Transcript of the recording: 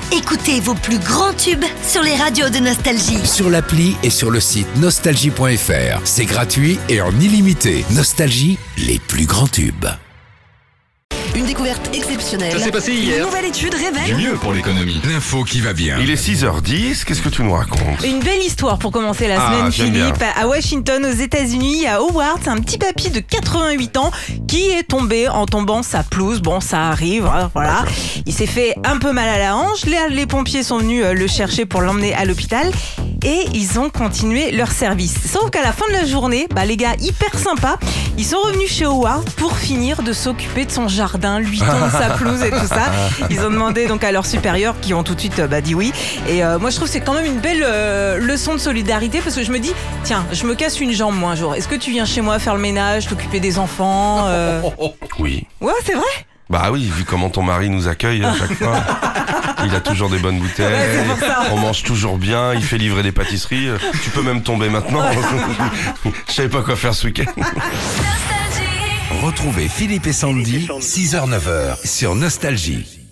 Écoutez vos plus grands tubes sur les radios de Nostalgie. Sur l'appli et sur le site nostalgie.fr. C'est gratuit et en illimité. Nostalgie, les plus grands tubes. Une découverte exceptionnelle. Ça s'est passé hier. Une nouvelle étude Du révèle mieux pour l'économie. L'info qui va bien. Il est 6h10, qu'est-ce que tu nous racontes? Une belle histoire pour commencer la semaine, j'aime Philippe. bien. À Washington, aux États-Unis, à Howard, c'est un petit papy de 88 ans qui est tombé en tombant sa pelouse. Bon, ça arrive, hein, voilà. Il s'est fait un peu mal à la hanche. Les pompiers sont venus le chercher pour l'emmener à l'hôpital. Et ils ont continué leur service. Sauf qu'à la fin de la journée, les gars hyper sympas, ils sont revenus chez Howard pour finir de s'occuper de son jardin, lui tondre sa pelouse et tout ça. Ils ont demandé donc à leurs supérieurs qui ont tout de suite dit oui. Et moi je trouve que c'est quand même une belle leçon de solidarité parce que je me dis, tiens, je me casse une jambe moi un jour. Est-ce que tu viens chez moi faire le ménage, t'occuper des enfants Oui. Ouais, c'est vrai. Bah oui, vu comment ton mari nous accueille à chaque fois. Il a toujours des bonnes bouteilles, Ouais, c'est pour ça. on mange toujours bien, il fait livrer des pâtisseries. Tu peux même tomber maintenant. Je savais pas quoi faire ce week-end. Retrouvez Philippe et Sandy, 6h-9h, sur Nostalgie.